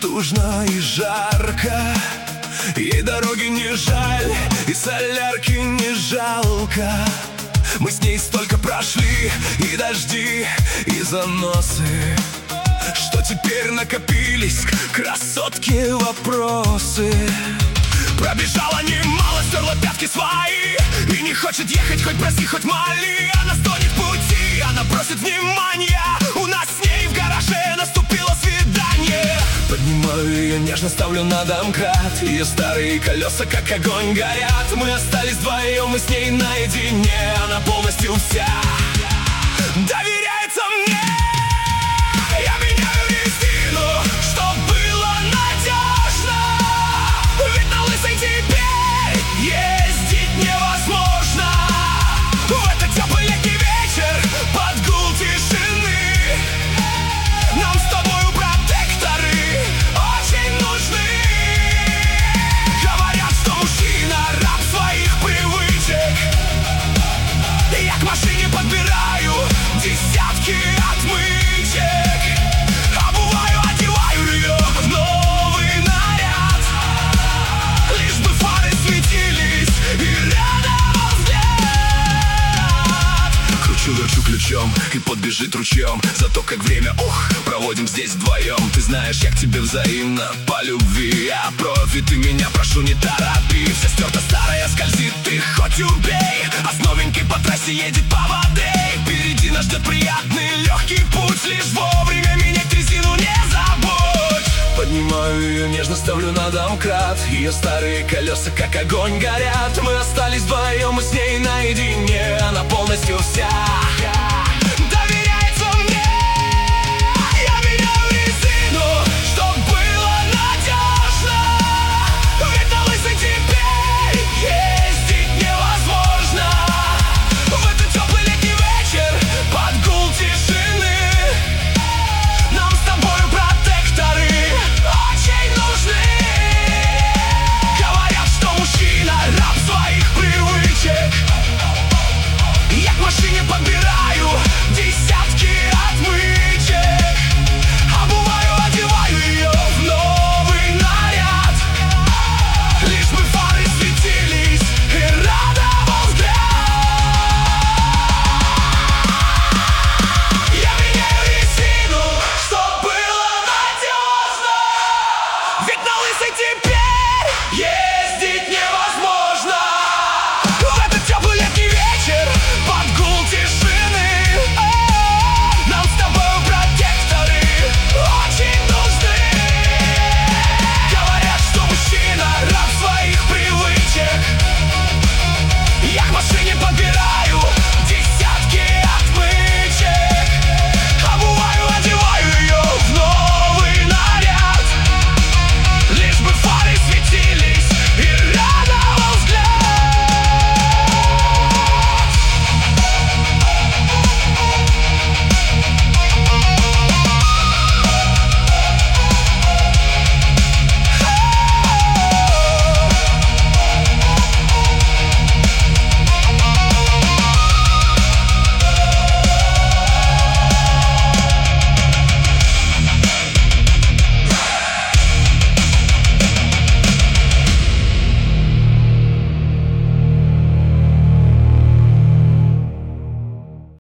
натужно и жарко. Ей дороги не жаль, и солярки не жалко. Мы с ней столько прошли, и дожди, и заносы, что теперь накопились к красотке вопросы. Пробежала немало, стерла пятки свои, и не хочет ехать, хоть проси, хоть моли. Она стонет в пути, она просит внимания. У нас с ней в гараже наступило свидание. Поднимаю ее, нежно ставлю на домкрат. Ее старые колеса как огонь горят. Мы остались вдвоем, мы с ней наедине. Она полностью вся доверяется мне. Я меняю резину, чтоб было надежно, ведь на лысой теперь ездить невозможно. В этот теплый летний вечер под гул тишины нам с тобою протекторы очень нужны. Говорят, что мужчина раб своих привычек. Я к машине подбираю десятки отмычек. Обуваю, одеваю ее в новый наряд, лишь бы фары светились и радовал взгляд. Кручу, верчу ключом, и подбежит ручьем. Зато как время, проводим здесь вдвоем. Ты знаешь, я к тебе взаимно по любви. Я профи, ты меня прошу, не торопи. Вся стерта старая скользит, ты хоть убей. А с новенькой по трассе едет по воде. Впереди нас ждет приятный легкий путь. Лишь вовремя менять резину не забудь. Поднимаю ее, нежно ставлю на домкрат. Ее старые колеса как огонь горят. Мы остались вдвоем, мы с ней наедине. Она полностью вся